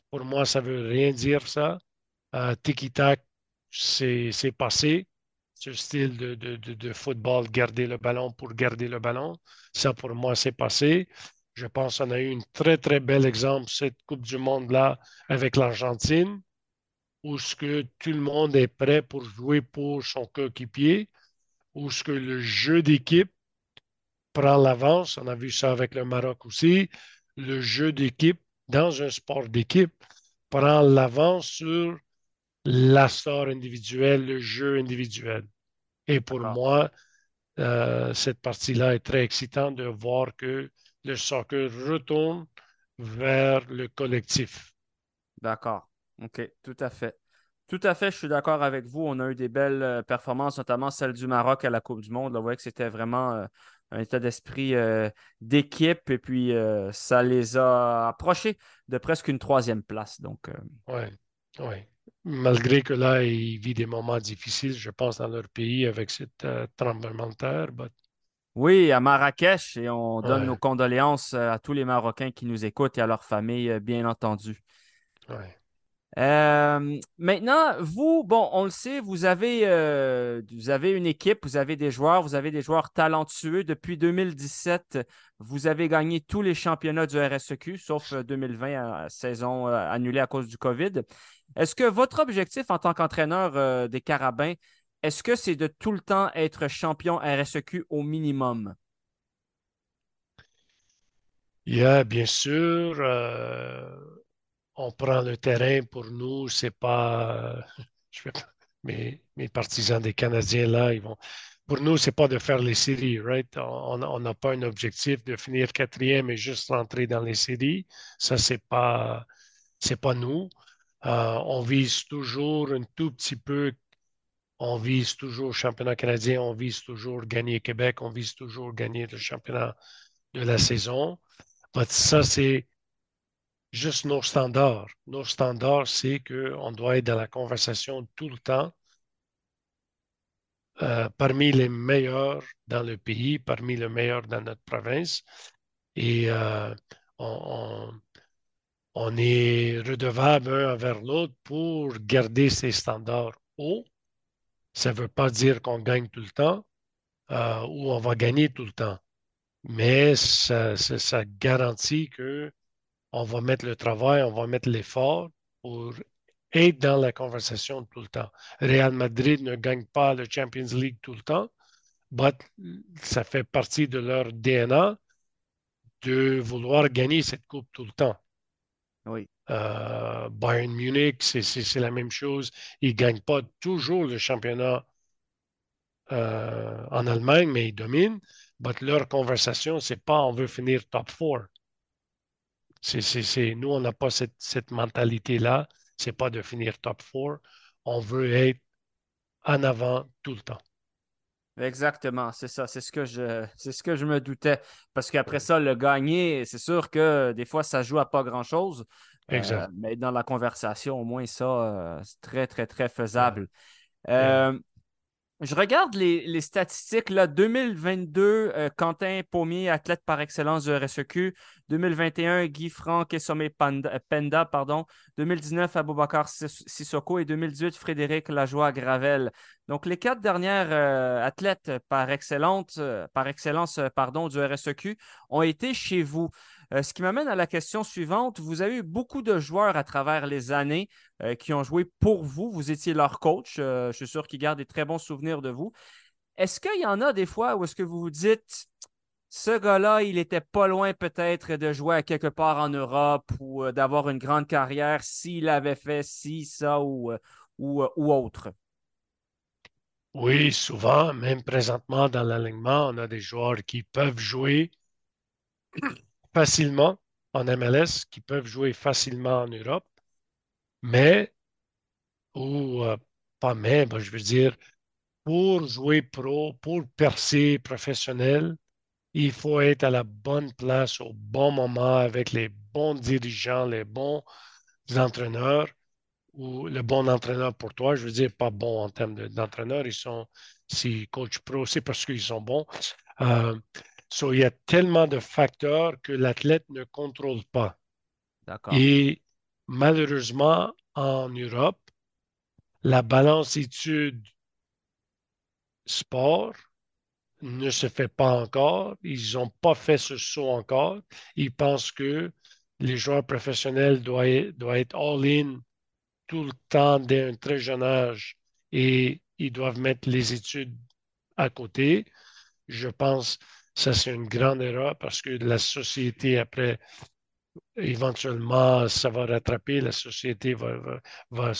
Pour moi, ça veut rien dire ça. Euh, tiki-tac, c'est c'est passé. Ce style de, de, de, de football, garder le ballon pour garder le ballon, ça pour moi, c'est passé. Je pense qu'on a eu un très, très bel exemple, cette Coupe du Monde-là, avec l'Argentine, où ce que tout le monde est prêt pour jouer pour son coéquipier, où ce que le jeu d'équipe prend l'avance. On a vu ça avec le Maroc aussi. Le jeu d'équipe, dans un sport d'équipe, prend l'avance sur la star individuelle, le jeu individuel. Et pour D'accord. moi, euh, cette partie-là est très excitante de voir que le soccer retourne vers le collectif. D'accord. OK, tout à fait. Tout à fait, je suis d'accord avec vous. On a eu des belles euh, performances, notamment celle du Maroc à la Coupe du Monde. Là, vous voyez que c'était vraiment euh, un état d'esprit euh, d'équipe et puis euh, ça les a approchés de presque une troisième place. Donc, euh, Oui, oui. Malgré que là, ils vivent des moments difficiles, je pense, dans leur pays avec cette euh, tremblement de terre. But, oui, à Marrakech et on donne nos ouais, condoléances euh, à tous les Marocains qui nous écoutent et à leurs familles, euh, bien entendu. ouais. Euh, maintenant, vous, bon, on le sait, vous avez, euh, vous avez une équipe, vous avez des joueurs, vous avez des joueurs talentueux. Depuis deux mille dix-sept, vous avez gagné tous les championnats du R S E Q, sauf euh, deux mille vingt, euh, saison euh, annulée à cause du COVID. Est-ce que votre objectif en tant qu'entraîneur euh, des Carabins, est-ce que c'est de tout le temps être champion R S E Q au minimum? Il y a bien sûr, euh, on prend le terrain pour nous, c'est pas, je vais pas- mes, mes partisans des Canadiens là, ils vont, pour nous, c'est pas de faire les séries, right? On on n'a pas un objectif de finir quatrième et juste rentrer dans les séries. Ça, c'est pas, c'est pas nous. Euh, on vise toujours un tout petit peu, on vise toujours le championnat canadien, on vise toujours gagner Québec, on vise toujours gagner le championnat de la saison. But ça, c'est juste nos standards. Nos standards, c'est qu'on doit être dans la conversation tout le temps, euh, parmi les meilleurs dans le pays, parmi les meilleurs dans notre province. Et euh, on, on- on est redevable un envers l'autre pour garder ces standards hauts. Ça ne veut pas dire qu'on gagne tout le temps euh, ou on va gagner tout le temps, mais ça, ça- ça garantit que on va mettre le travail, on va mettre l'effort pour être dans la conversation tout le temps. Real Madrid ne gagne pas le Champions League tout le temps, mais ça fait partie de leur D N A de vouloir gagner cette coupe tout le temps. Oui. Euh, Bayern Munich, c'est, c'est, c'est la même chose. Ils ne gagnent pas toujours le championnat euh, en Allemagne, mais ils dominent. Mais leur conversation, c'est pas on veut finir top quatre. C'est, c'est, c'est, nous, on n'a pas cette, cette mentalité-là. C'est pas de finir top quatre. On veut être en avant tout le temps. Exactement, c'est ça, c'est ce que je, c'est ce que je me doutais. Parce qu'après Ouais. ça, le gagner, c'est sûr que des fois, ça joue à pas grand-chose. Euh, Exact. mais dans la conversation, au moins, ça, euh, c'est très, très, très Yeah. faisable. Yeah. Euh, je regarde les, les statistiques. Là, deux mille vingt-deux, euh, Quentin Pommier, athlète par excellence du R S E Q. deux mille vingt et un, Guy Franck et Sommet Panda, Penda. Pardon. deux mille dix-neuf, Aboubacar Sissoko. Et deux mille dix-huit, Frédéric Lajoie-Gravel. Donc, les quatre dernières euh, athlètes par excellence, euh, par excellence euh, pardon, du R S E Q ont été chez vous. Euh, ce qui m'amène à la question suivante. Vous avez eu beaucoup de joueurs à travers les années euh, qui ont joué pour vous. Vous étiez leur coach. Euh, je suis sûr qu'ils gardent des très bons souvenirs de vous. Est-ce qu'il y en a des fois où est-ce que vous vous dites, ce gars-là, il était pas loin peut-être de jouer à quelque part en Europe ou euh, d'avoir une grande carrière s'il avait fait ci, ça ou, euh, ou, euh, ou autre? Oui, souvent, même présentement dans l'alignement, on a des joueurs qui peuvent jouer facilement en M L S, qui peuvent jouer facilement en Europe, mais, ou euh, pas mais, ben, je veux dire, pour jouer pro, pour percer professionnel, il faut être à la bonne place au bon moment avec les bons dirigeants, les bons entraîneurs ou le bon entraîneur pour toi. Je veux dire, pas bon en termes de- d'entraîneur. Ils sont, si coach pro, c'est parce qu'ils sont bons. Euh, so, il y a tellement de facteurs que l'athlète ne contrôle pas. D'accord. Et malheureusement, en Europe, la balance études-sport ne se fait pas encore. Ils n'ont pas fait ce saut encore. Ils pensent que les joueurs professionnels doivent, doivent être all-in tout le temps dès un très jeune âge et ils doivent mettre les études à côté. Je pense que ça, c'est une grande erreur parce que la société, après, éventuellement, ça va rattraper, la société va, va, va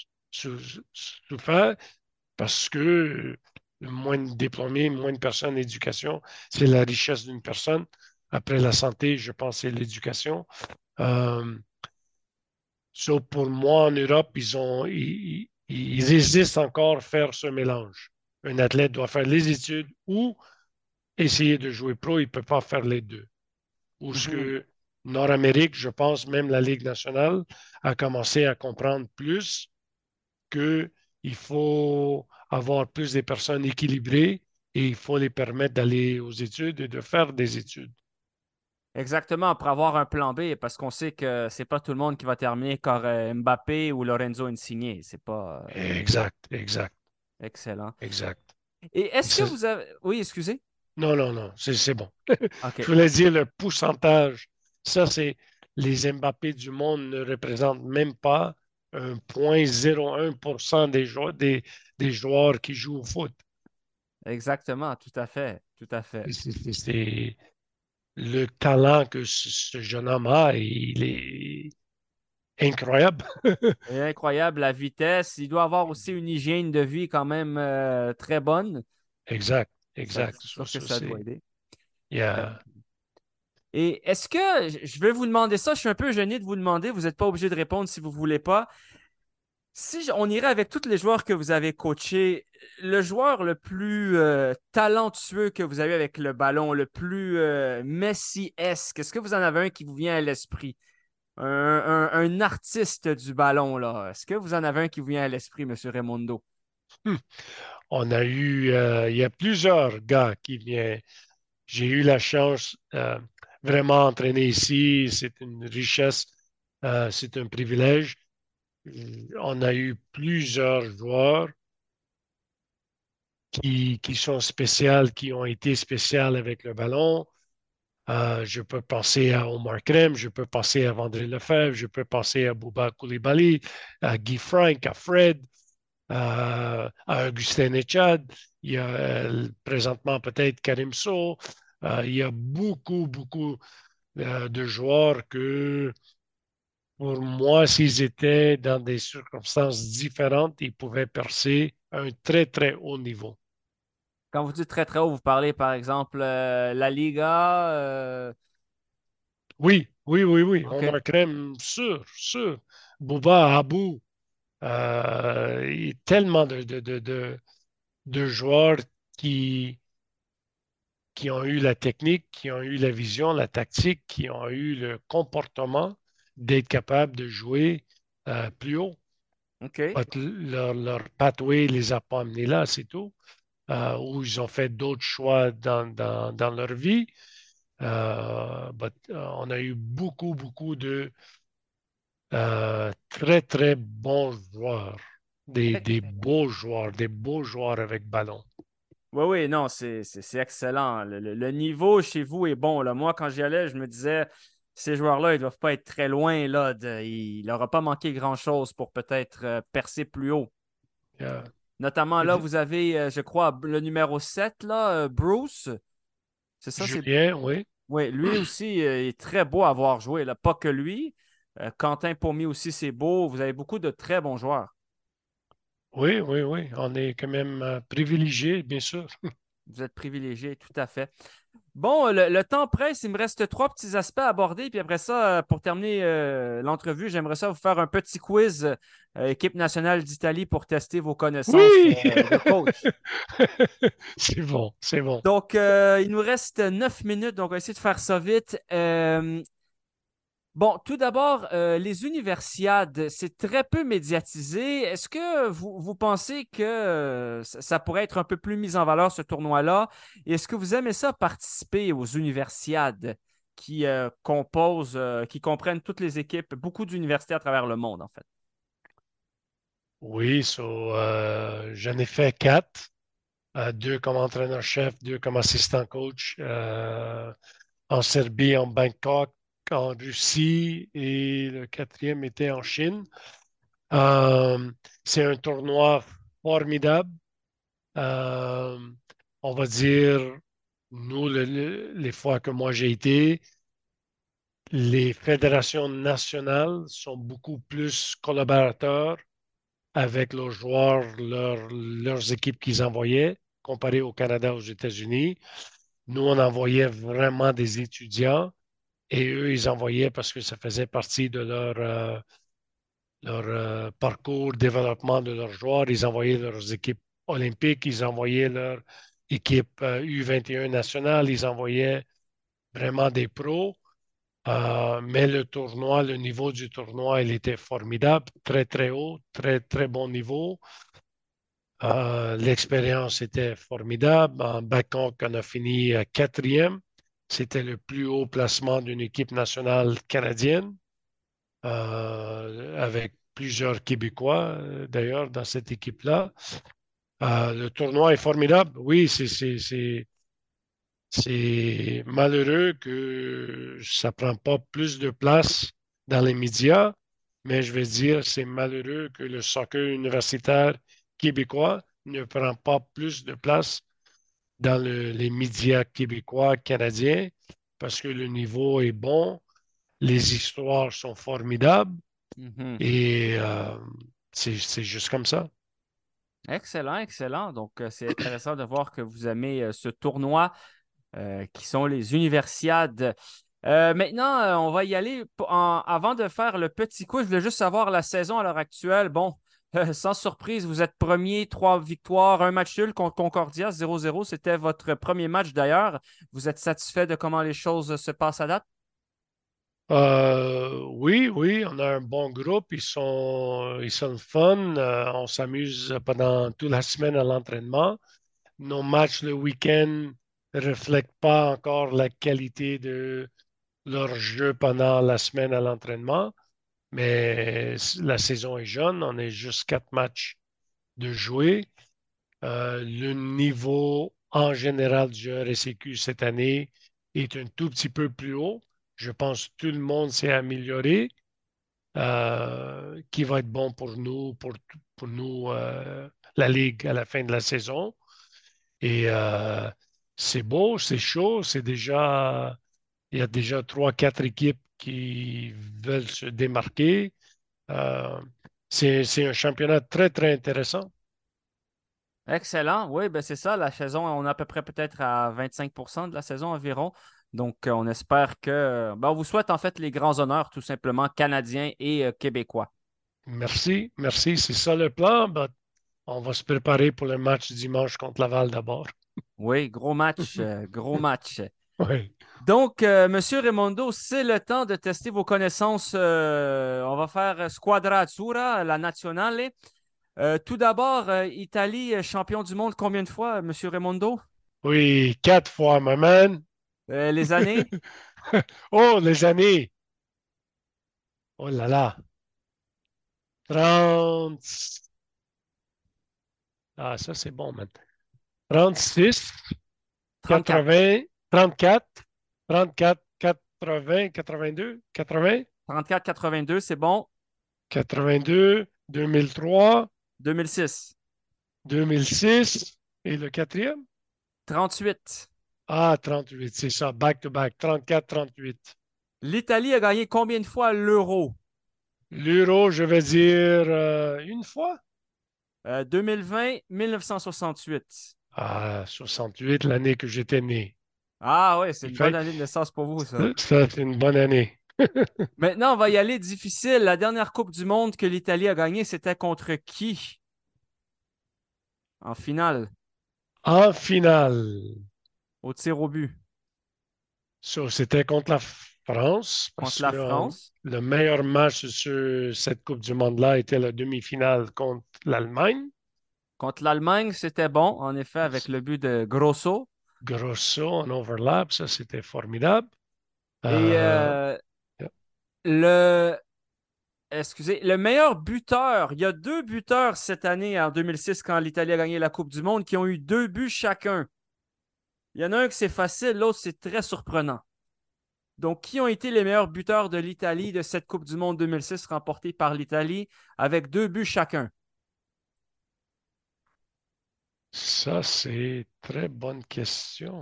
souffrir parce que moins de diplômés, moins de personnes, l'éducation, c'est la richesse d'une personne. Après la santé, je pense que c'est l'éducation. Euh, so pour moi, en Europe, ils ont, ils, ils hésitent encore à faire ce mélange. Un athlète doit faire les études ou essayer de jouer pro, il ne peut pas faire les deux. Ou ce Mhm. que Nord-Amérique, je pense même la Ligue nationale a commencé à comprendre plus qu'il faut avoir plus de personnes équilibrées et il faut les permettre d'aller aux études et de faire des études. Exactement, pour avoir un plan B, parce qu'on sait que c'est pas tout le monde qui va terminer comme euh, Mbappé ou Lorenzo Insigne. C'est pas euh, Exact, exact, excellent. exact. Et Et est-ce que ça, vous avez... Oui, excusez. non, non, non, c'est c'est bon. OK. Je voulais dire le pourcentage. Ça, c'est les Mbappé du monde ne représentent même pas un zéro virgule zéro un pour cent des joueurs, des, des joueurs qui jouent au foot. Exactement, tout à fait. Tout à fait. C'est c'est- c'est le talent que ce, ce jeune homme a, il est incroyable. Et incroyable, la vitesse. Il doit avoir aussi une hygiène de vie quand même euh, très bonne. Exact, Ça, exact. c'est Ça, sûr que ça, ça doit c'est, aider. il y Euh, a- Et est-ce que, je vais vous demander ça, je suis un peu gêné de vous demander, vous n'êtes pas obligé de répondre si vous ne voulez pas. Si j- on irait avec tous les joueurs que vous avez coachés, le joueur le plus euh, talentueux que vous avez avec le ballon, le plus euh, Messi-esque, est-ce que vous en avez un qui vous vient à l'esprit? Un, un- un artiste du ballon, là. Est-ce que vous en avez un qui vous vient à l'esprit, M. Raimondo? Hmm. On a eu, euh, il y a plusieurs gars qui viennent. J'ai eu la chance euh, vraiment d'entraîner ici. C'est une richesse, euh, c'est un privilège. On a eu plusieurs joueurs qui, qui sont spéciaux, qui ont été spéciaux avec le ballon. Euh, je peux penser à Omar Krem, je peux penser à Vandré Lefebvre, je peux penser à Bouba Koulibaly, à Guy Frank, à Fred, à, à Augustin Echad. Il y a euh, présentement peut-être Karim Sow. Euh, il y a beaucoup, beaucoup euh, de joueurs que, pour moi, s'ils étaient dans des circonstances différentes, ils pouvaient percer à un très, très haut niveau. Quand vous dites très très haut, vous parlez par exemple euh, la Liga. euh, Oui, oui, oui, oui. OK. Omar Krem, sûr, sûr. Bouba, Abou, euh, il y a tellement de, de, de, de, de joueurs qui, qui ont eu la technique, qui ont eu la vision, la tactique, qui ont eu le comportement d'être capables de jouer euh, plus haut. OK. But leur, leur pathway ne les a pas amenés là, c'est tout. Euh, ou ils ont fait d'autres choix dans, dans, dans leur vie. Euh, but, euh, on a eu beaucoup, beaucoup de euh, très, très bons joueurs, des, des beaux joueurs, des beaux joueurs avec ballon. Oui, oui, non, c'est c'est- c'est excellent. Le, le- le niveau chez vous est bon, là. Moi, quand j'y allais, je me disais, ces joueurs-là, ils ne doivent pas être très loin, là. de- il leur a pas manqué grand-chose pour peut-être euh, percer plus haut. Euh, Notamment, là, vous avez, euh, je crois, le numéro sept là, euh, Bruce. C'est ça, c'est... Julien, oui. Oui, lui aussi euh, est très beau à voir jouer, là. Pas que lui. Euh, Quentin Pommier aussi, c'est beau. Vous avez beaucoup de très bons joueurs. Oui, oui, oui. On est quand même euh, privilégiés, bien sûr. Vous êtes privilégié, tout à fait. Bon, le, le temps presse, il me reste trois petits aspects à aborder. Puis après ça, euh, pour terminer euh, l'entrevue, j'aimerais ça vous faire un petit quiz euh, équipe nationale d'Italie pour tester vos connaissances Oui! euh, de coach. C'est bon, c'est bon. Donc, euh, il nous reste neuf minutes, donc on va essayer de faire ça vite. Euh, bon, tout d'abord, euh, les universiades, c'est très peu médiatisé. Est-ce que vous, vous pensez que euh, ça, ça pourrait être un peu plus mis en valeur, ce tournoi-là? Et est-ce que vous aimez ça, participer aux universiades qui euh, composent, euh, qui comprennent toutes les équipes, beaucoup d'universités à travers le monde, en fait. Oui, so, euh, j'en ai fait quatre. Euh, deux comme entraîneur-chef, deux comme assistant coach euh, en Serbie, en Bangkok, en Russie et le quatrième était en Chine. Euh, c'est un tournoi formidable. Euh, on va dire, nous, le- le- les fois que moi j'ai été, les fédérations nationales sont beaucoup plus collaborateurs avec leurs joueurs, leurs, leurs équipes qu'ils envoyaient, comparé au Canada, aux États-Unis. Nous, on envoyait vraiment des étudiants et eux, ils envoyaient parce que ça faisait partie de leur, euh, leur euh, parcours, développement de leurs joueurs. Ils envoyaient leurs équipes olympiques, ils envoyaient leur équipe euh, U vingt et un nationale, ils envoyaient vraiment des pros. Euh, mais le tournoi, le niveau du tournoi, il était formidable, très, très haut, très, très bon niveau. Euh, l'expérience était formidable. En Bangkok, on a fini euh, quatrième. C'était le plus haut placement d'une équipe nationale canadienne, euh, avec plusieurs Québécois, euh, d'ailleurs, dans cette équipe-là. Euh, le tournoi est formidable. Oui, c'est, c'est, c'est, c'est malheureux que ça ne prend pas plus de place dans les médias, mais je vais dire, c'est malheureux que le soccer universitaire québécois ne prend pas plus de place dans le- les médias québécois, canadiens, parce que le niveau est bon, les histoires sont formidables Mhm. et euh, c'est c'est juste comme ça. Excellent, excellent. Donc, euh, c'est intéressant de voir que vous aimez euh, ce tournoi euh, qui sont les Universiades. Euh, maintenant, euh, on va y aller. P- en- avant de faire le petit coup, je voulais juste savoir la saison à l'heure actuelle. Bon, euh, sans surprise, vous êtes premier, trois victoires, un match nul contre Concordia, zéro zéro. C'était votre premier match d'ailleurs. Vous êtes satisfait de comment les choses se passent à date? Euh, oui, oui, on a un bon groupe. Ils sont, ils sont fun. Euh, on s'amuse pendant toute la semaine à l'entraînement. Nos matchs le week-end ne reflètent pas encore la qualité de leur jeu pendant la semaine à l'entraînement, mais la saison est jeune. On est juste quatre matchs de jouer. Euh, le niveau en général du R S E Q cette année est un tout petit peu plus haut. Je pense que tout le monde s'est amélioré, euh, qui va être bon pour nous, pour, pour nous, euh, la Ligue à la fin de la saison. Et euh, c'est beau, c'est chaud, c'est déjà, il y a déjà trois, quatre équipes qui veulent se démarquer. Euh, c'est, c'est un championnat très, très intéressant. Excellent. Oui, ben c'est ça. La saison, on est à peu près peut-être à vingt-cinq pour cent de la saison environ. Donc, euh, on espère que. Ben, on vous souhaite en fait les grands honneurs, tout simplement, canadiens et euh, québécois. Merci, merci. C'est ça le plan. Ben, on va se préparer pour le match dimanche contre Laval d'abord. Oui, gros match, euh, gros match. Oui. Donc, euh, Monsieur Raimondo, c'est le temps de tester vos connaissances. Euh, on va faire Squadra Azzurra, la nationale. Euh, tout d'abord, euh, Italie, euh, champion du monde, combien de fois, Monsieur Raimondo? Oui, quatre fois, ma man. Euh, les années? Oh, les années. Oh là là. trente. Ah, ça, c'est bon, man. trente-six, trente-quatre. quatre-vingts, trente-quatre, trente-quatre, quatre-vingts, quatre-vingt-deux, quatre-vingts, trente-quatre quatre-vingt-deux, c'est bon. quatre-vingt-deux, deux mille trois, deux mille six. deux mille six et le quatrième? trente-huit. Ah, trente-huit, c'est ça, back to back, trente-quatre, trente-huit. L'Italie a gagné combien de fois l'Euro? L'euro, je vais dire euh, une fois. Euh, deux mille vingt, mille neuf cent soixante-huit. Ah, soixante-huit, l'année que j'étais né. Ah ouais, c'est Il une bonne fait, année de naissance pour vous, ça. ça, ça, c'est une bonne année. Maintenant, on va y aller difficile. La dernière Coupe du Monde que l'Italie a gagnée, c'était contre qui en finale, En finale, au tir au but? so, c'était contre la France, Contre parce la que euh, France. le meilleur match sur cette Coupe du Monde-là était la demi-finale contre l'Allemagne. Contre l'Allemagne, c'était bon, en effet, avec le but de Grosso. Grosso en overlap, ça c'était formidable. Et Euh, euh, yeah. le, excusez, le meilleur buteur, il y a deux buteurs cette année, en deux mille six, quand l'Italie a gagné la Coupe du Monde, qui ont eu deux buts chacun. Il y en a un que c'est facile, l'autre c'est très surprenant. Donc, qui ont été les meilleurs buteurs de l'Italie de cette Coupe du Monde deux mille six remportée par l'Italie avec deux buts chacun? Ça, c'est très bonne question.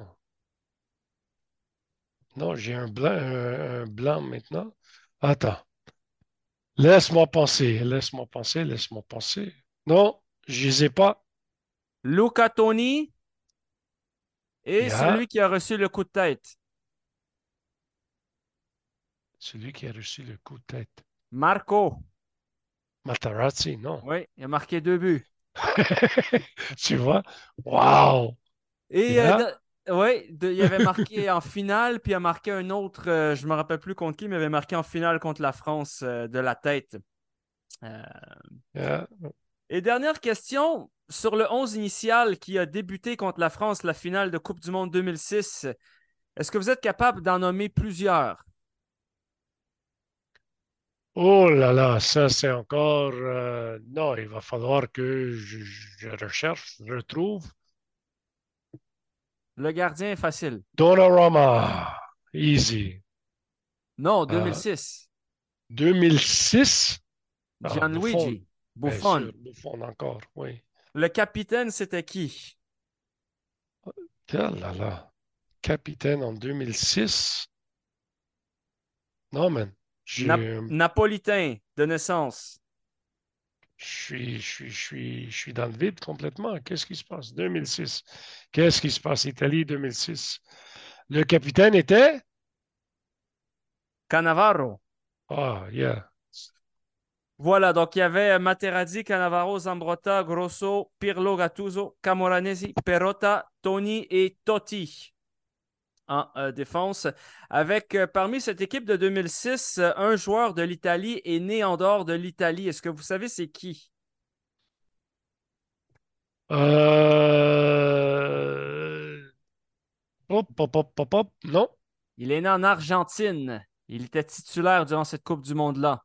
Non, j'ai un blanc, un, un blanc maintenant. Attends. Laisse-moi penser, laisse-moi penser, laisse-moi penser. Non, je les ai pas. Luca Toni et Yeah, celui qui a reçu le coup de tête, celui qui a reçu le coup de tête. Marco. Matarazzi, non. Oui, il a marqué deux buts. Tu vois? Wow! Et euh, Yeah, de- ouais, de- il avait marqué en finale, puis il a marqué un autre, euh, je ne me rappelle plus contre qui, mais il avait marqué en finale contre la France euh, de la tête. Euh, yeah. et dernière question, sur le onze initial qui a débuté contre la France, la finale de Coupe du Monde deux mille six, est-ce que vous êtes capable d'en nommer plusieurs? Oh là là, ça c'est encore... euh, non, il va falloir que je, je recherche, je retrouve. Le gardien est facile. Donnarumma, easy. Non, Euh, deux mille six. deux mille six, ah, Buffon, Gianluigi bien sûr, Buffon. Buffon encore, oui. Le capitaine, c'était qui? Ah là là, capitaine en deux mille six. Non, man, Nap- je, Napolitain de naissance. je suis, je suis, je suis, je suis dans le vide complètement. Qu'est-ce qui se passe? deux mille six. Qu'est-ce qui se passe? Italie deux mille six. Le capitaine était? Cannavaro. Ah, yeah. Voilà, donc il y avait Materazzi, Cannavaro, Zambrotta, Grosso, Pirlo, Gattuso, Camoranesi, Perotta, Toni et Totti en euh, défense. Avec euh, parmi cette équipe de deux mille six, euh, un joueur de l'Italie est né en dehors de l'Italie. Est-ce que vous savez c'est qui? Euh... Hop, hop, hop, hop, hop. Non. Il est né en Argentine. Il était titulaire durant cette Coupe du Monde-là.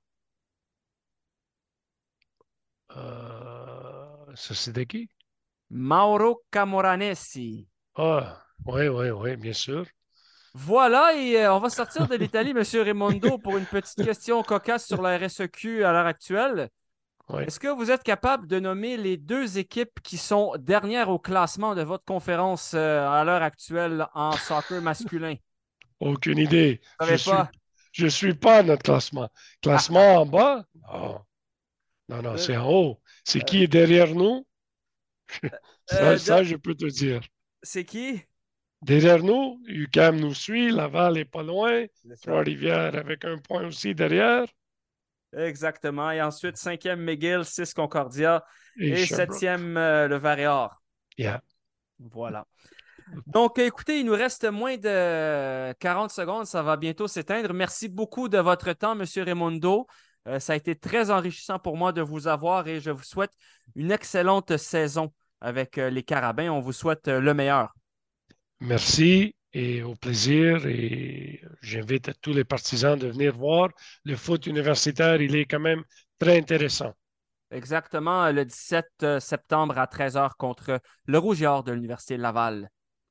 Euh... Ça, c'est de qui? Mauro Camoranesi. Ah, oui, oui, oui, bien sûr. Voilà, et euh, on va sortir de l'Italie, Monsieur Raimondo, pour une petite question cocasse sur la R S E Q à l'heure actuelle. Oui. Est-ce que vous êtes capable de nommer les deux équipes qui sont dernières au classement de votre conférence euh, à l'heure actuelle en soccer masculin? Aucune idée. Vous Je savez suis, pas? je suis pas à notre classement. Classement en bas? Non, non, non, Euh, c'est en haut. C'est euh, qui est derrière nous? Ça, euh, de- ça, je peux te dire. c'est qui? Derrière nous, U Q A M nous suit, Laval est pas loin, C'est ça. Trois-Rivières avec un point aussi derrière, Exactement. Et ensuite, cinquième McGill, six Concordia et et Sherbrooke. septième euh, le Varéor. Yeah. Voilà. Donc, écoutez, il nous reste moins de quarante secondes. Ça va bientôt s'éteindre. Merci beaucoup de votre temps, M. Raimondo. Euh, ça a été très enrichissant pour moi de vous avoir et je vous souhaite une excellente saison avec euh, les Carabins. On vous souhaite euh, le meilleur. Merci et au plaisir. Et j'invite tous les partisans de venir voir. Le foot universitaire, il est quand même très intéressant. Exactement, le dix-sept septembre à treize heures contre le Rouge et Or de l'Université Laval.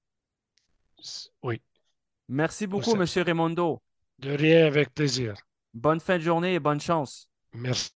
Oui, Merci au beaucoup, M. septembre. Raimondo. De rien, avec plaisir. Bonne fin de journée et bonne chance. Merci.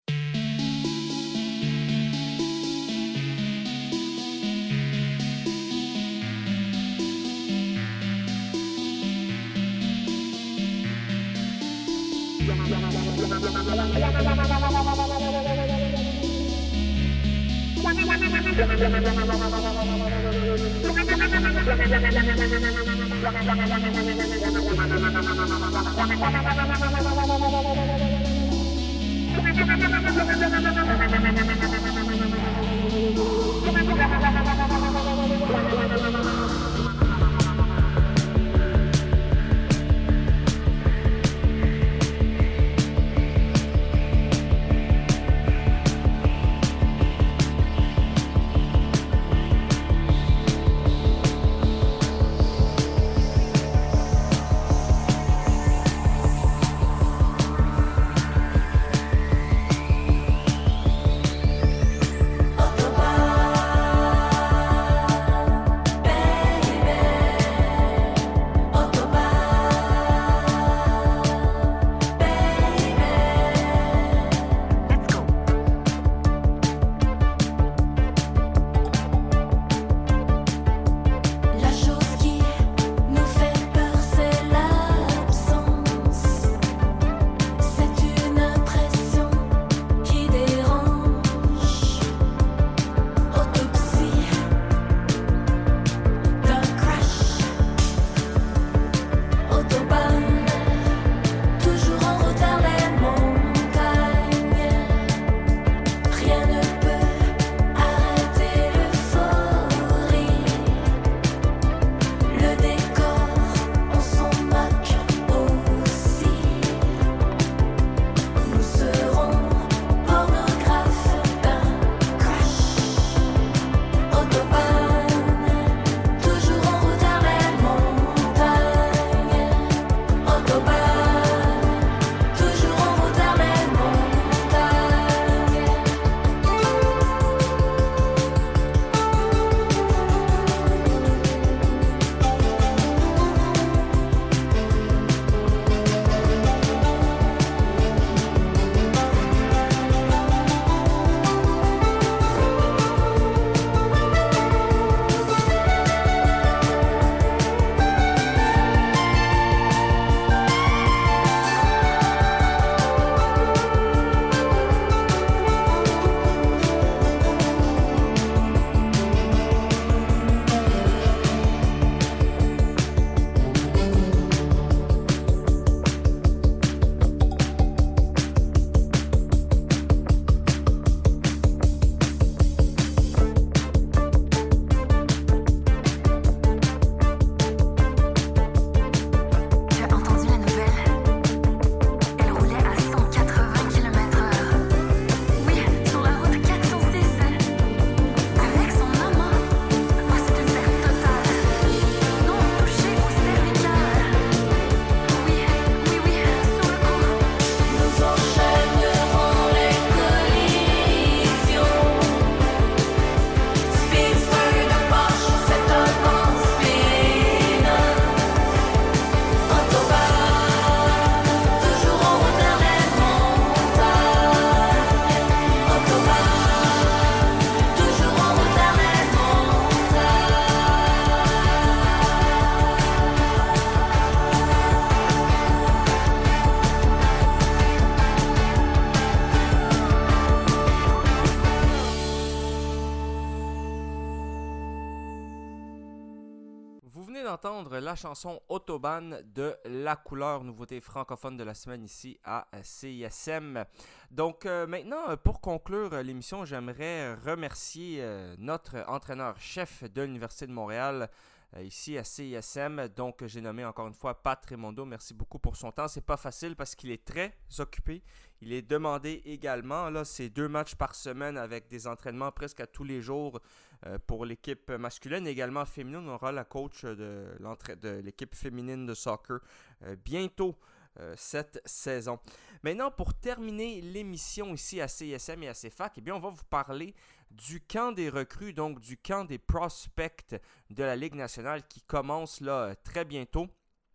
venez d'entendre la chanson Autobahn de La Couleur, nouveauté francophone de la semaine ici à C I S M. Donc euh, maintenant, pour conclure l'émission, j'aimerais remercier euh, notre entraîneur-chef de l'Université de Montréal, ici à C I S M. Donc, j'ai nommé encore une fois Pat Raimondo. Merci beaucoup pour son temps. C'est pas facile parce qu'il est très occupé. Il est demandé également. Là, c'est deux matchs par semaine avec des entraînements presque à tous les jours euh, pour l'équipe masculine. Également féminine, on aura la coach de, de l'équipe féminine de soccer euh, bientôt. Euh, cette saison. Maintenant, pour terminer l'émission ici à C I S M et à C F A C, eh bien, on va vous parler du camp des recrues, donc du camp des prospects de la Ligue nationale qui commence là très bientôt.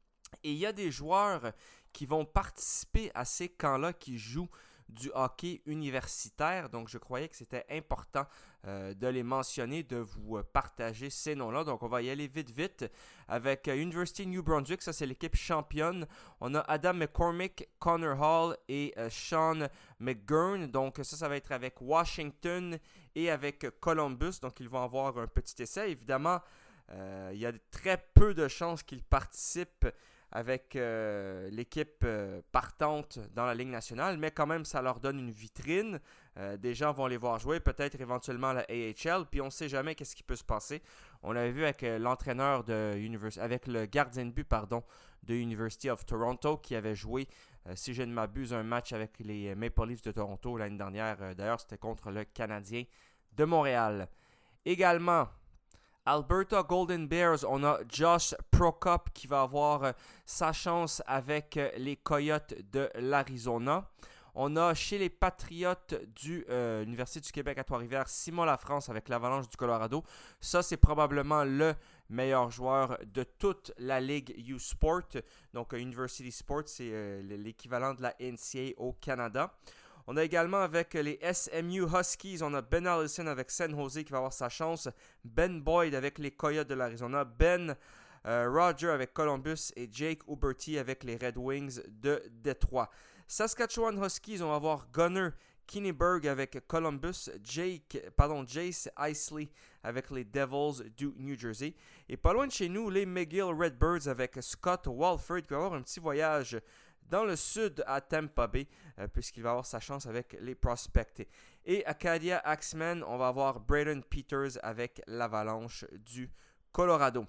Et il y a des joueurs qui vont participer à ces camps-là qui jouent du hockey universitaire. Donc, je croyais que c'était important euh, de les mentionner, de vous partager ces noms-là. Donc, on va y aller vite, vite avec euh, University New Brunswick. Ça, c'est l'équipe championne. On a Adam McCormick, Connor Hall et euh, Sean McGurn. Donc, ça, ça va être avec Washington et avec Columbus. Donc, ils vont avoir un petit essai. Évidemment, euh, il y a très peu de chances qu'ils participent avec euh, l'équipe euh, partante dans la Ligue nationale, mais quand même, ça leur donne une vitrine. Euh, des gens vont les voir jouer, peut-être éventuellement la A H L, puis on ne sait jamais qu'est-ce qui peut se passer. On l'avait vu avec euh, l'entraîneur de Univers- avec le gardien de but, pardon, de University of Toronto, qui avait joué, euh, si je ne m'abuse, un match avec les Maple Leafs de Toronto l'année dernière. Euh, d'ailleurs, c'était contre le Canadien de Montréal. Également, Alberta Golden Bears, on a Josh Prokop qui va avoir euh, sa chance avec euh, les Coyotes de l'Arizona. On a chez les Patriotes de euh, l'Université du Québec à Trois-Rivières, Simon Lafrance avec l'Avalanche du Colorado. Ça, c'est probablement le meilleur joueur de toute la Ligue U-Sport. Donc, euh, University Sport, c'est euh, l'équivalent de la N C A A au Canada. On a également avec les S M U Huskies, on a Ben Allison avec San Jose qui va avoir sa chance. Ben Boyd avec les Coyotes de l'Arizona. Ben euh, Roger avec Columbus et Jake Huberty avec les Red Wings de Détroit. Saskatchewan Huskies, on va avoir Gunnar Kinneberg avec Columbus. Jake, pardon, Jace Isley avec les Devils du New Jersey. Et pas loin de chez nous, les McGill Redbirds avec Scott Walford qui va avoir un petit voyage dans le sud à Tampa Bay, euh, puisqu'il va avoir sa chance avec les prospects. Et Acadia Axemen, on va avoir Braden Peters avec l'Avalanche du Colorado.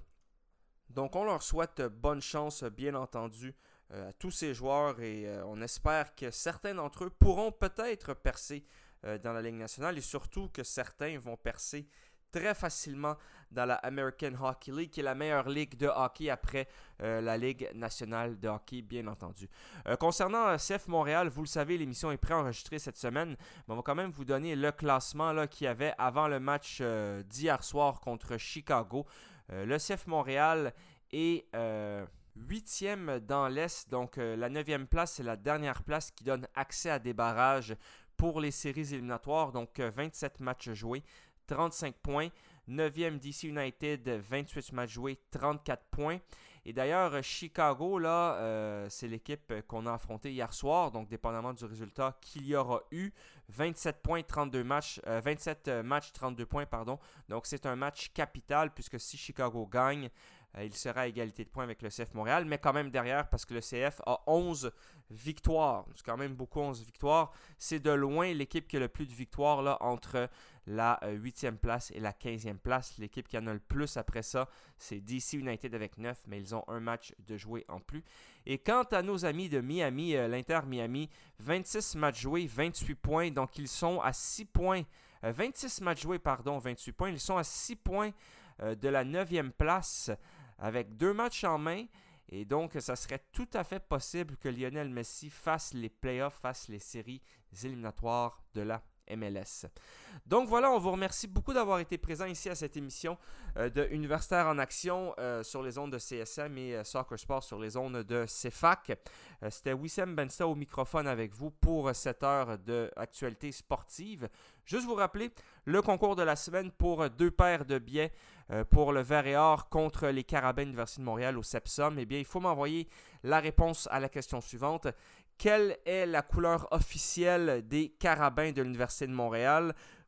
Donc, on leur souhaite bonne chance, bien entendu, euh, à tous ces joueurs et euh, on espère que certains d'entre eux pourront peut-être percer euh, dans la Ligue nationale et surtout que certains vont percer très facilement dans la American Hockey League, qui est la meilleure ligue de hockey après euh, la Ligue nationale de hockey, bien entendu. Euh, concernant euh, C F Montréal, vous le savez, l'émission est préenregistrée cette semaine, mais on va quand même vous donner le classement là, qu'il y avait avant le match euh, d'hier soir contre Chicago. Euh, le C F Montréal est euh, huitième dans l'Est, donc euh, la neuvième place, c'est la dernière place qui donne accès à des barrages pour les séries éliminatoires, donc euh, vingt-sept matchs joués, trente-cinq points. neuvième D C United, vingt-huit matchs joués, trente-quatre points. Et d'ailleurs, Chicago, là, euh, c'est l'équipe qu'on a affrontée hier soir. Donc, dépendamment du résultat qu'il y aura eu, vingt-sept points, trente-deux matchs, euh, vingt-sept matchs, trente-deux points, pardon. Donc, c'est un match capital puisque si Chicago gagne, euh, il sera à égalité de points avec le C F Montréal, mais quand même derrière parce que le C F a onze victoires. C'est quand même beaucoup, onze victoires. C'est de loin l'équipe qui a le plus de victoires là, entre la huitième place et la quinzième place. L'équipe qui en a le plus après ça, c'est D C United avec neuf, mais ils ont un match de jouer en plus. Et quant à nos amis de Miami, euh, l'Inter Miami, vingt-six matchs joués, vingt-huit points. Donc, ils sont à six points. Euh, vingt-six matchs joués, pardon, vingt-huit points. Ils sont à six points euh, de la neuvième place avec deux matchs en main. Et donc, ça serait tout à fait possible que Lionel Messi fasse les playoffs, fasse les séries éliminatoires de la M L S. Donc voilà, on vous remercie beaucoup d'avoir été présent ici à cette émission euh, de Universitaire en Action euh, sur les ondes de C S M et euh, Soccer Sport sur les ondes de C F A C. Euh, C'était Wissem Bensta au microphone avec vous pour cette heure d'actualité sportive. Juste vous rappeler le concours de la semaine pour deux paires de billets euh, pour le Vert et Or contre les Carabins de l'Université de Montréal au Sepsum. Eh bien, il faut m'envoyer la réponse à la question suivante. Quelle est la couleur officielle des Carabins de l'Université de Montréal?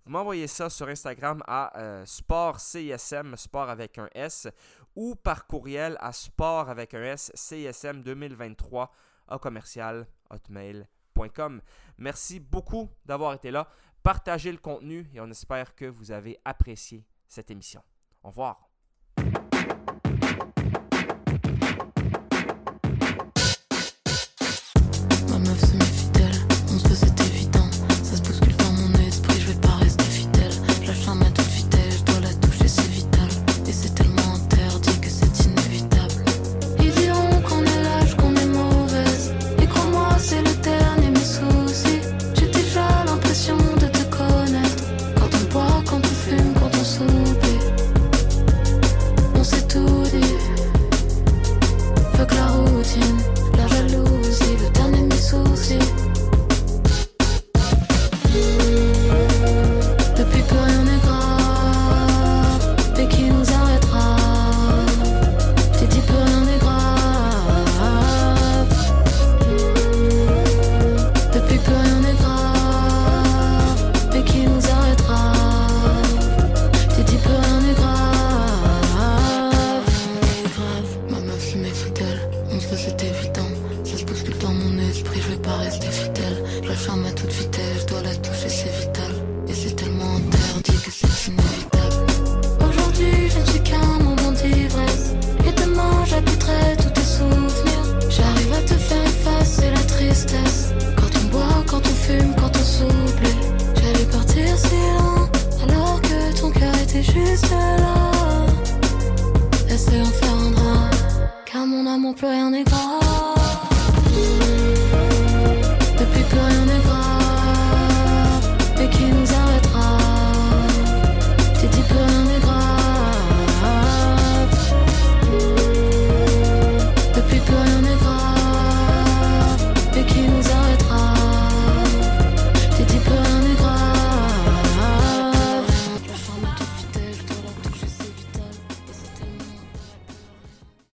vous m'envoyez ça sur Instagram à euh, sport C I S M, sport avec un S, ou par courriel à sport avec un S, C I S M deux mille vingt-trois à commercial hotmail point com. Merci beaucoup d'avoir été là. Partagez le contenu et on espère que vous avez apprécié cette émission. Au revoir. Ma meuf c'est mes fidèles, on se fait c'est évident. Ça se bouscule dans mon esprit, je vais pas rester fidèle. Je la charme à toute vitesse, je dois la toucher, c'est vital. Et c'est tellement interdit que c'est inévitable. Ils diront qu'on est lâche, qu'on est mauvaise. Et crois-moi, c'est le dernier mes soucis. J'ai déjà l'impression de te connaître. Quand on boit, quand on fume, quand on s'oublie. On s'est tout dit. Fuck la routine, la jalousie, le dernier mes soucis. Depuis peu rien n'est grave, et qui nous arrêtera? J'ai dit peu rien n'est grave. Depuis peu rien n'est grave, et qui nous arrêtera? J'ai dit peu rien n'est grave. C'est grave, ma meuf c'est mes fidèles, on se fait c'est évident. Ça se bouscule dans mon esprit, je vais pas rester fidèle. Je la charme à toute vitesse, je dois la toucher, c'est vital. Et c'est tellement interdit que c'est inévitable. Aujourd'hui je ne suis qu'un moment d'ivresse, et demain j'habiterai tous tes souvenirs. J'arrive à te faire effacer la tristesse. Quand on boit, quand on fume, quand on s'oublie. J'allais partir si loin, alors que ton cœur était juste là.